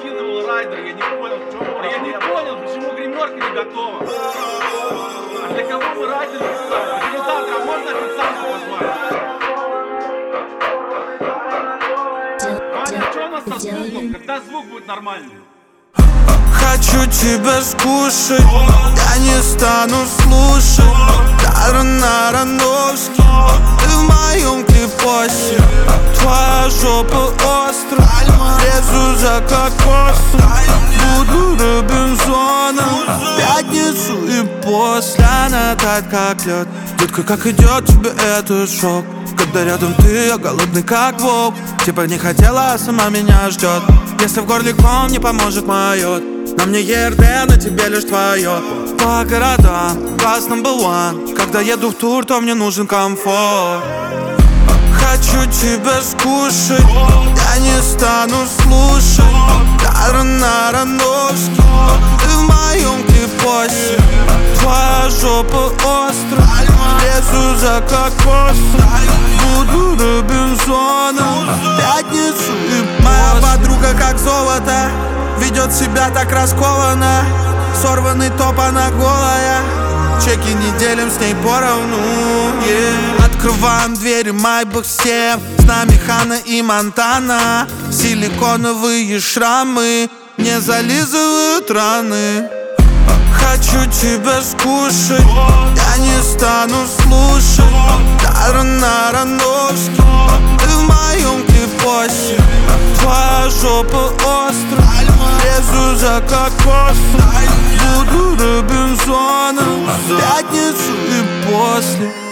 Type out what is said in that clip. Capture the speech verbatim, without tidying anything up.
закидывал райдер, я не понял, в чем. А я не понял, почему гримерка не готова. А для кого мы райдер писали? Или завтра, а можно официанту позвать? Ваня, что у нас со звуком? Когда звук будет нормальный? Хочу тебя скушать, я не стану слушать Даррен Аронофски, ты в моем клипосе. Твоя жопа острая, лезу за кокосом. Буду Робинзоном в пятницу и после. Она тает как лед. Детка, как идет тебе этот шок? Когда рядом ты, я голодный как волк. Типа не хотела, а сама меня ждет. Если в горле ком, не поможет майот. На мне ЕРД, на тебе лишь твое. По городам, класс number one. Когда еду в тур, то мне нужен комфорт. Хочу тебя скушать, я не стану слушать Даррен Аронофски, ты в моем клипосе. Твоя жопа острая, лезу за кокосом. Буду Робинзоном в пятницу и моя подруга как золото, ведет себя так раскованно. Сорванный топ, она голая. Чеки не делим с ней поровну, yeah. Открываем двери, Майбах семь. С нами Ханна и Монтана. Силиконовые шрамы не зализывают раны. Хочу тебя скушать, я не стану слушать Даррен Аронофски, ты в моем клипосе. Твоя жопа острая, лезу за кокосом. Буду Робинзоном в пятницу и после.